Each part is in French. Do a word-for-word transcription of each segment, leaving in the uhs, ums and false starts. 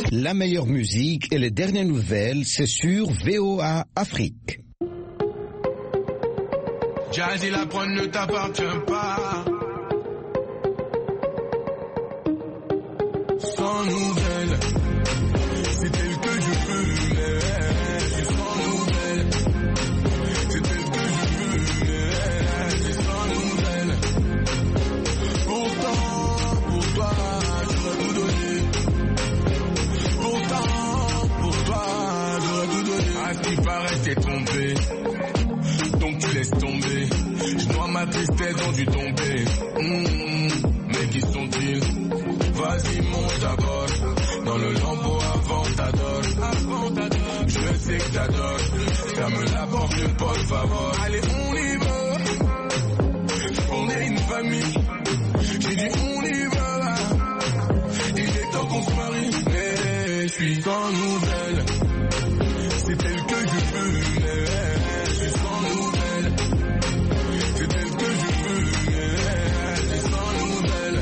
La meilleure musique et les dernières nouvelles, c'est sur V O A Afrique. Jazzy, la prône ne t'appartient pas. Sans nouvelles, c'est elle que je veux, mais je suis sans nouvelles. C'est elle que je veux, mais je suis sans nouvelles. Pourtant, pour toi, j'aurais tout donné. Pourtant, pour toi, j'aurais tout donné. À ce qui paraît, t'es trompé. Donc tu laisses tomber. Je noie ma tristesse dans du tombé. Mmh, mais qui sont-ils? Vas-y, monte à bord. Dans le lambeau avant t'adore. Je sais que t'adores. Ferme la porte, le porte favor. Allez, on y va. On est une famille. J'ai dit on y va. Il est temps qu'on se marie. Mais je suis sans nouvelles. C'est elle que je veux. Mais je suis sans nouvelles. C'est elle que je veux. Mais je suis sans nouvelles.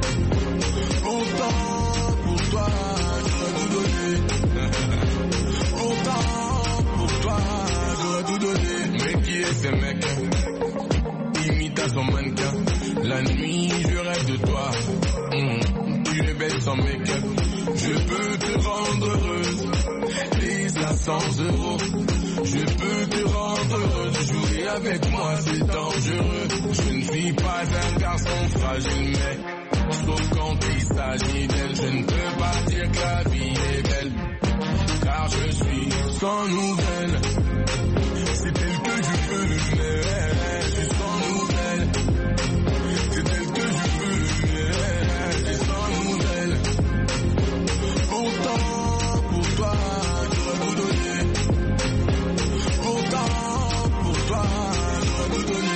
Pourtant, pour toi, j'aurais tout donné. Pourtant, pour toi, j'aurais tout donné. Mais qui est ce mec? Imite à son mannequin. La nuit, je rêve de toi. Mmh, tu es belle sans make-up. Je peux te rendre heureuse. Les à cent euros. Je peux te rendre heureuse. Jouer avec moi, c'est dangereux. Je ne suis pas un garçon fragile, mais sauf quand il s'agit d'elle. Je ne peux pas dire que la vie est belle, car je suis sans nouvelles. C'est elle que je veux, mais je suis sans nouvelles. C'est elle que je veux, mais je suis sans nouvelles. Pourtant, pour toi, j'aurais tout donné. Pourtant, pour toi, j'aurais tout donné.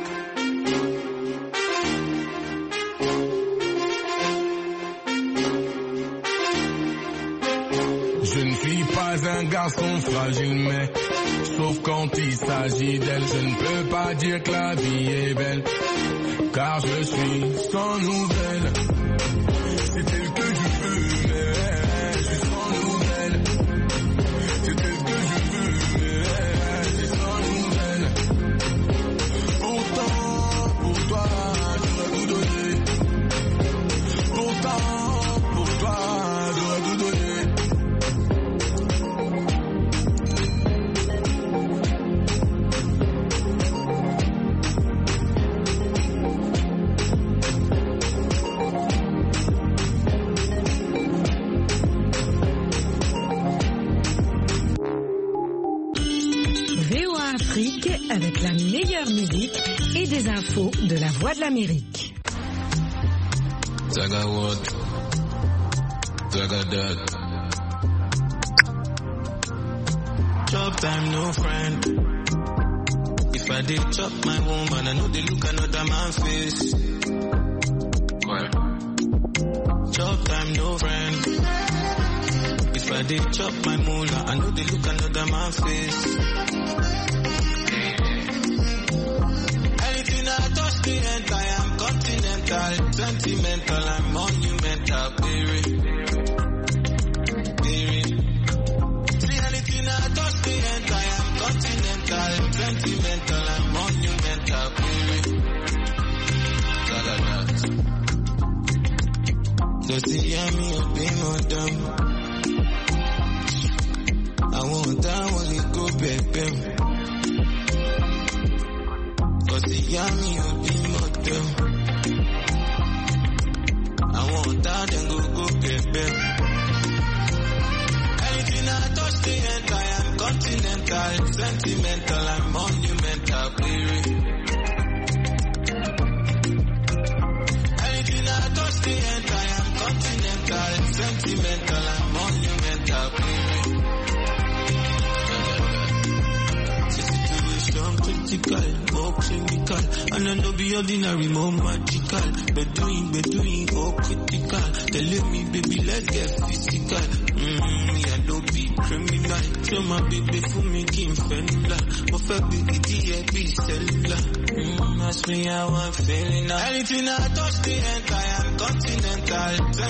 Je ne suis pas un garçon fragile, mais sauf quand il s'agit d'elle, je ne peux pas dire que la vie est belle, car je suis sans nouvelles. C'est elle que je veux, mais je suis sans nouvelles. C'est elle que je veux, mais je suis sans nouvelles. Pourtant, pour toi, j'aurais tout donné. Pourtant, pour toi, j'aurais tout donné. Avec la meilleure musique et des infos de la Voix de l'Amérique. Zaga what? Zaga that. Chop time, no friend. If I did chop my woman, I know they look another man face. What? Chop time, no friend. If I did chop my moolah, I know they look another man face. I am continental, sentimental, I'm monumental, baby. Baby. See anything I touch me and I am continental, sentimental, I'm monumental, baby. So see I'm here, be madam. I want that one, it go, baby. Yummy, you'll be model. I want that and go, go, get better. Anything I touch the end, I am continental, sentimental, I'm monumental, baby. Anything I touch the end, I am continental, sentimental, I'm monumental, baby. I'm critical, more clinical, and I know be ordinary, more magical. Bedouin, Bedouin, oh critical. Telling me, baby, let's get physical. Mmm, I don't be criminal. Show my baby for me, Kim Fendler. My favorite idiot be cellular. Mmm, ask me how I'm feeling now. Anything I touch the end, I am continental.